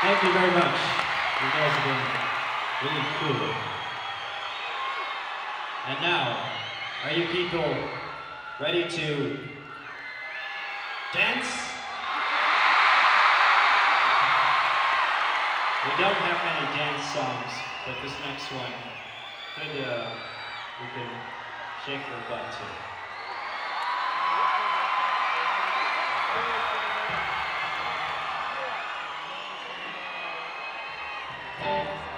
Thank you very much. You guys have been really cool. And now, are you people ready to dance? We don't have many dance songs, but this next one could we can shake your butt to.